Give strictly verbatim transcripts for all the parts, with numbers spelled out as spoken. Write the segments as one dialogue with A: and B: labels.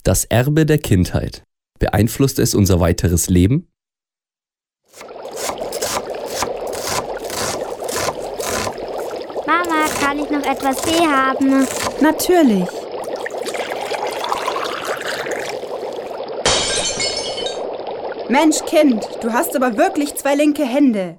A: Das Erbe der Kindheit. Beeinflusst es unser weiteres Leben?
B: Mama, kann ich noch etwas Tee haben?
C: Natürlich. Mensch, Kind, du hast aber wirklich zwei linke Hände.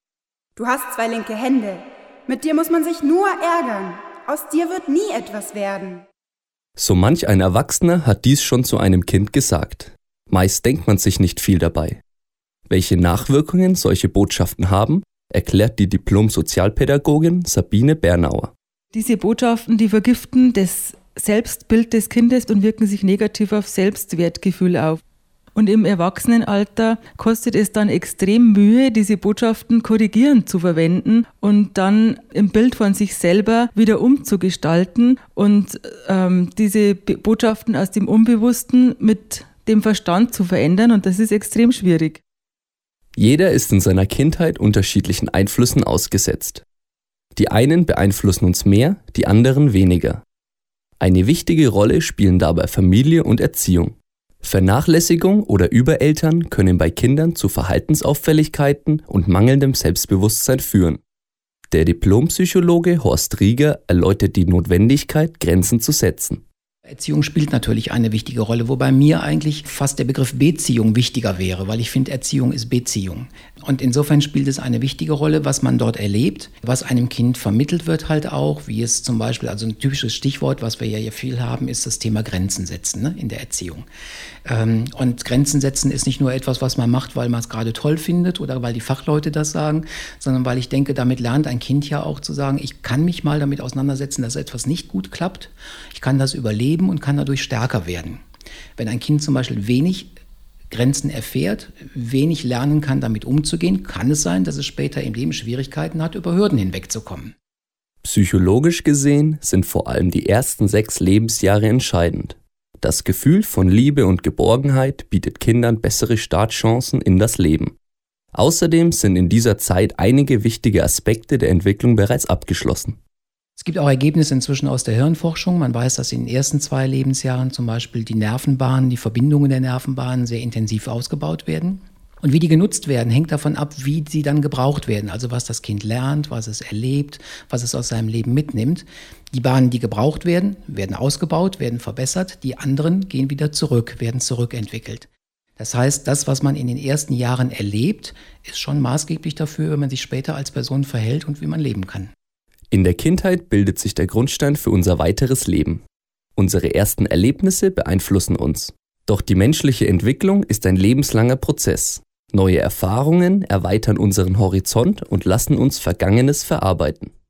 C: Du hast zwei linke Hände. Mit dir muss man sich nur ärgern. Aus dir wird nie etwas werden.
A: So manch ein Erwachsener hat dies schon zu einem Kind gesagt. Meist denkt man sich nicht viel dabei. Welche Nachwirkungen solche Botschaften haben, erklärt die Diplom-Sozialpädagogin Sabine Bernauer.
D: Diese Botschaften, die vergiften das Selbstbild des Kindes und wirken sich negativ auf Selbstwertgefühl auf. Und im Erwachsenenalter kostet es dann extrem Mühe, diese Botschaften korrigierend zu verwenden und dann im Bild von sich selber wieder umzugestalten und ähm, diese Botschaften aus dem Unbewussten mit dem Verstand zu verändern. Und das ist extrem schwierig.
A: Jeder ist in seiner Kindheit unterschiedlichen Einflüssen ausgesetzt. Die einen beeinflussen uns mehr, die anderen weniger. Eine wichtige Rolle spielen dabei Familie und Erziehung. Vernachlässigung oder Übereltern können bei Kindern zu Verhaltensauffälligkeiten und mangelndem Selbstbewusstsein führen. Der Diplompsychologe Horst Rieger erläutert die Notwendigkeit, Grenzen zu setzen.
E: Erziehung spielt natürlich eine wichtige Rolle, wobei mir eigentlich fast der Begriff Beziehung wichtiger wäre, weil ich finde, Erziehung ist Beziehung. Und insofern spielt es eine wichtige Rolle, was man dort erlebt, was einem Kind vermittelt wird halt auch, wie es zum Beispiel, also ein typisches Stichwort, was wir ja hier viel haben, ist das Thema Grenzen setzen, ne, in der Erziehung. Ähm, und Grenzen setzen ist nicht nur etwas, was man macht, weil man es gerade toll findet oder weil die Fachleute das sagen, sondern weil ich denke, damit lernt ein Kind ja auch zu sagen, ich kann mich mal damit auseinandersetzen, dass etwas nicht gut klappt, ich kann das überleben und kann dadurch stärker werden. Wenn ein Kind zum Beispiel wenig Grenzen erfährt, wenig lernen kann, damit umzugehen, kann es sein, dass es später im Leben Schwierigkeiten hat, über Hürden hinwegzukommen.
A: Psychologisch gesehen sind vor allem die ersten sechs Lebensjahre entscheidend. Das Gefühl von Liebe und Geborgenheit bietet Kindern bessere Startchancen in das Leben. Außerdem sind in dieser Zeit einige wichtige Aspekte der Entwicklung bereits abgeschlossen.
E: Es gibt auch Ergebnisse inzwischen aus der Hirnforschung. Man weiß, dass in den ersten zwei Lebensjahren zum Beispiel die Nervenbahnen, die Verbindungen der Nervenbahnen sehr intensiv ausgebaut werden. Und wie die genutzt werden, hängt davon ab, wie sie dann gebraucht werden. Also was das Kind lernt, was es erlebt, was es aus seinem Leben mitnimmt. Die Bahnen, die gebraucht werden, werden ausgebaut, werden verbessert. Die anderen gehen wieder zurück, werden zurückentwickelt. Das heißt, das, was man in den ersten Jahren erlebt, ist schon maßgeblich dafür, wie man sich später als Person verhält und wie man leben kann.
A: In der Kindheit bildet sich der Grundstein für unser weiteres Leben. Unsere ersten Erlebnisse beeinflussen uns. Doch die menschliche Entwicklung ist ein lebenslanger Prozess. Neue Erfahrungen erweitern unseren Horizont und lassen uns Vergangenes verarbeiten.